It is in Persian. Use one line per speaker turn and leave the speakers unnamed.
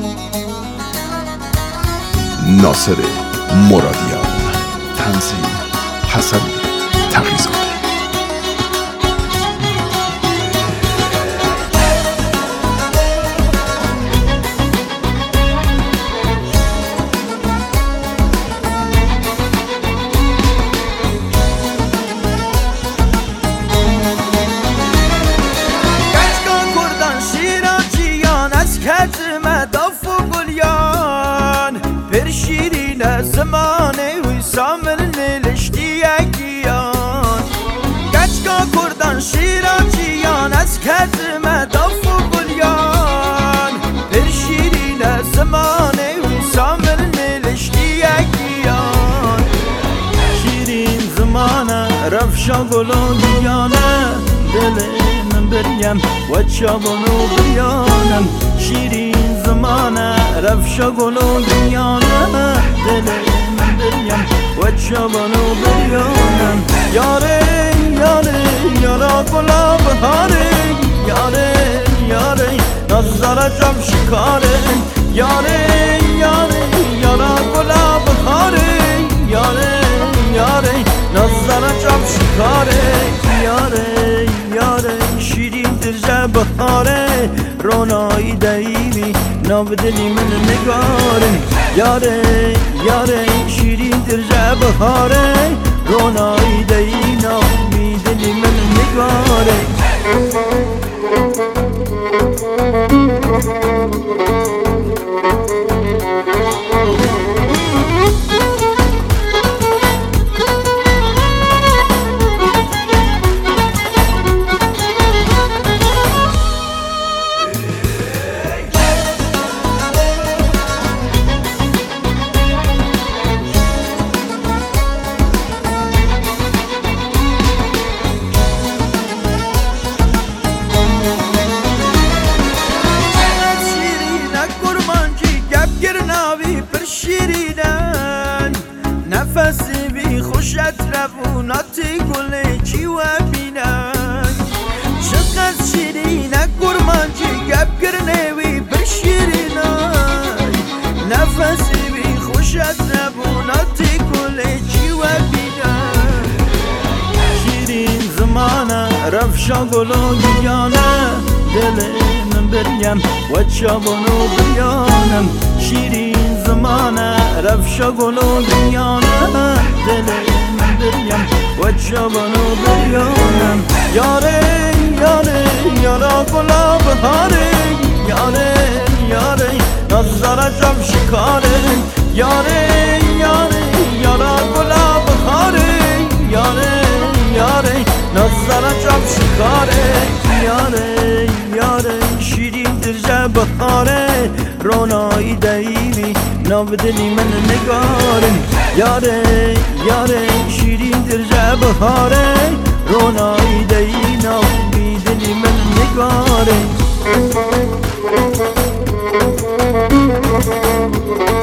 ناصر مرادیان، تنظیم حسن تقی‌زاده.
زمانه وی سامر نلشتی اگیان گچگا کردن شیراجیان از کدم داف و گلیان پر شیرین زمانه وی سامر نلشتی اگیان شیرین زمانه رفشا گلو دیانه دل من بریم و چابانو بیانم شیرین زمانه رفشا گلو دیانه دل من بریم و چابانو بیانم یاره یاره یارا گلا بهاره یاره یاره نظر جم شکاره یاره یاره یارا گلا بهاره یاره یاره نظر جم شکاره یاره یاره شیرین درجه بهاره رونایی دایمی ناو دلی من نگاره یاره یاره شیرین درجه بهاره رونایی دایی ناو دلی من نگاره نفسی بی خوشت رووناتی گله چی و بینن چقدر شیرینه گرمانجی گپ گرنوی بر شیرینای نفسی بی خوشت رووناتی گله چی و بینن شیرین زمانه رفشا گلو دیانه دل من بریم و چابانو بیانم شیرین زمانه رفشا گلو دیانه دل من بریم و چابانو بیانم یاره یاره یارا گلا بهاره یاره یاره نظر جم شکاره یاره یاره یارا گلا بهاره یاره یاره نظر جم شکاره یاره یاره شیرین درجه بهاره رونایی دایمی ناو دلی من نگاره یاره یاره شیرین درجه بهاره رونایی دایی ناو دلی من نگاره